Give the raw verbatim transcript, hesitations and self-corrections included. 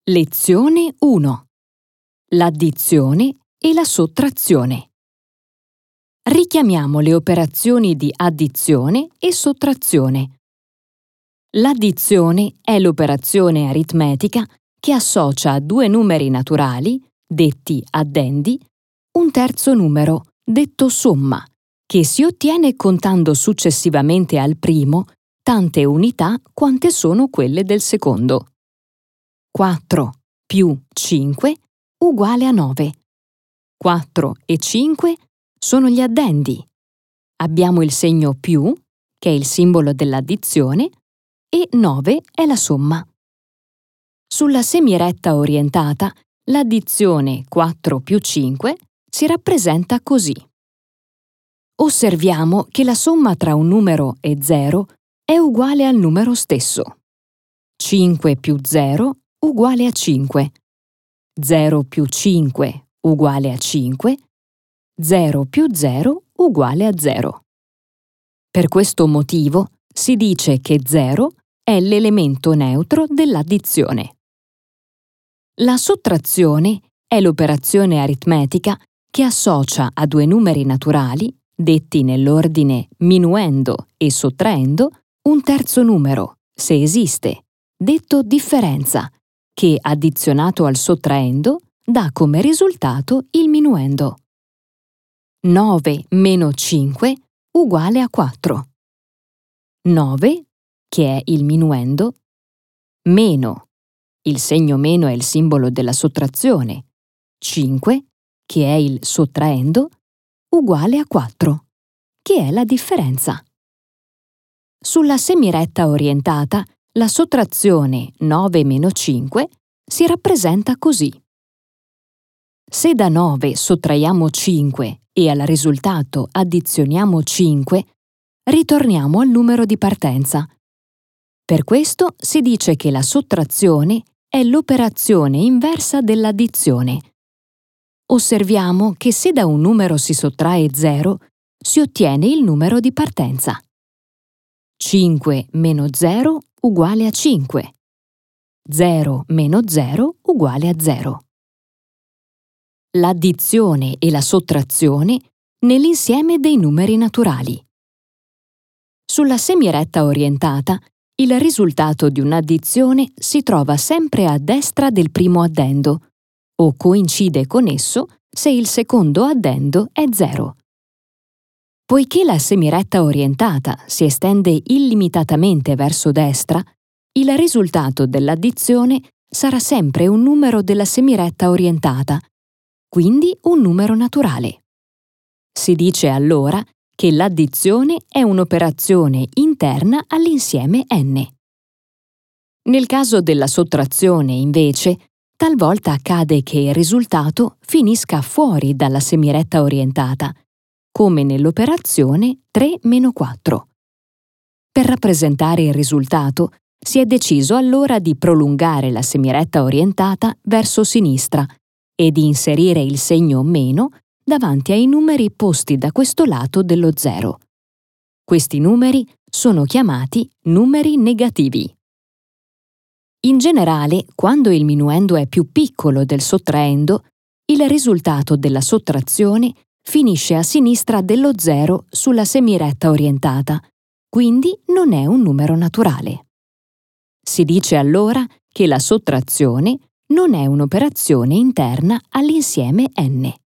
Lezione uno. L'addizione e la sottrazione. Richiamiamo le operazioni di addizione e sottrazione. L'addizione è l'operazione aritmetica che associa a due numeri naturali, detti addendi, un terzo numero, detto somma, che si ottiene contando successivamente al primo tante unità quante sono quelle del secondo. quattro più cinque uguale a nove. quattro e cinque sono gli addendi. Abbiamo il segno più, che è il simbolo dell'addizione, e nove è la somma. Sulla semiretta orientata, l'addizione quattro più cinque si rappresenta così. Osserviamo che la somma tra un numero e zero è uguale al numero stesso. cinque più zero uguale a cinque. zero più cinque uguale a cinque. zero più zero uguale a zero. Per questo motivo si dice che zero è l'elemento neutro dell'addizione. La sottrazione è l'operazione aritmetica che associa a due numeri naturali, detti nell'ordine minuendo e sottraendo, un terzo numero, se esiste, detto differenza, che addizionato al sottraendo dà come risultato il minuendo. nove meno cinque uguale a quattro. nove, che è il minuendo, meno, il segno meno è il simbolo della sottrazione, cinque, che è il sottraendo, uguale a quattro, che è la differenza. Sulla semiretta orientata, la sottrazione nove meno cinque si rappresenta così. Se da nove sottraiamo cinque e al risultato addizioniamo cinque, ritorniamo al numero di partenza. Per questo si dice che la sottrazione è l'operazione inversa dell'addizione. Osserviamo che se da un numero si sottrae zero, si ottiene il numero di partenza. cinque meno zero uguale a cinque. zero meno zero uguale a zero. L'addizione e la sottrazione nell'insieme dei numeri naturali. Sulla semiretta orientata, il risultato di un'addizione si trova sempre a destra del primo addendo, o coincide con esso se il secondo addendo è zero. Poiché la semiretta orientata si estende illimitatamente verso destra, il risultato dell'addizione sarà sempre un numero della semiretta orientata, quindi un numero naturale. Si dice allora che l'addizione è un'operazione interna all'insieme n. Nel caso della sottrazione, invece, talvolta accade che il risultato finisca fuori dalla semiretta orientata, come nell'operazione tre meno quattro. Per rappresentare il risultato, si è deciso allora di prolungare la semiretta orientata verso sinistra e di inserire il segno meno davanti ai numeri posti da questo lato dello zero. Questi numeri sono chiamati numeri negativi. In generale, quando il minuendo è più piccolo del sottraendo, il risultato della sottrazione finisce a sinistra dello zero sulla semiretta orientata, quindi non è un numero naturale. Si dice allora che la sottrazione non è un'operazione interna all'insieme n.